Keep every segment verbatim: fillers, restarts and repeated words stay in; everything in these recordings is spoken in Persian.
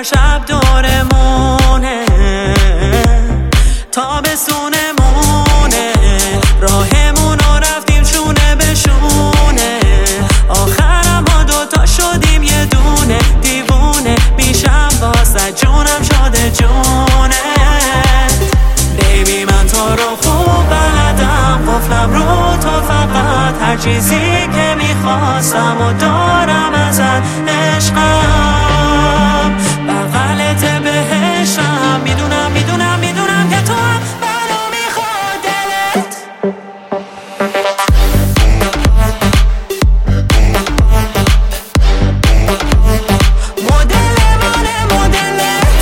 شب دورمونه، تابستونمونه، راهمون رو رفتیم شونه به شونه، آخرم ما دوتا شدیم یه دونه، دیوونه میشم واسه جونم شده جونه. بیبی من تو رو خوب بلدم، قفلم رو تو فقط، هر چیزی که میخواستم و دارم ازت، عشقم بغلت بهشم، میدونم میدونم میدونم که تو هم منو میخواد دلت. مدل مانه مدلت،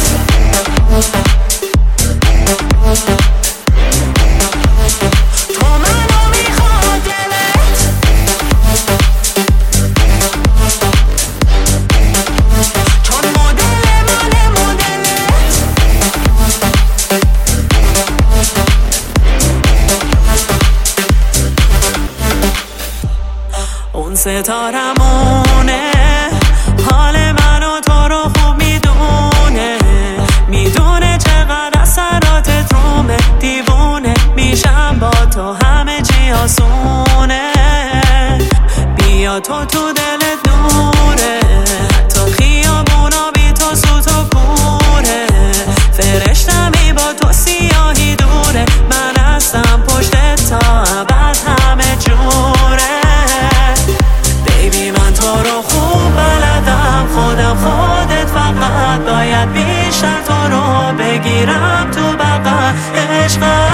تو منو میخواد دلت، چون مدل مانه مدلت. اون ستارمونه، حال منو تو رو خوب میدونه، میدونه چقدر اثراتت رومه، دیوونه میشم با تو همه چی آسونه. بیا تو تو دلت نوره، تو خیابونا بی تو سوت و کوره، فرشتمی با تو سیاهی دوره، من هستم پشتت تا ابد همه جوره. بیبی من تو رو خوب بلدم، خودم خودت فقط، باید بیشتر تو رو بگیرم تو بغل، عشقم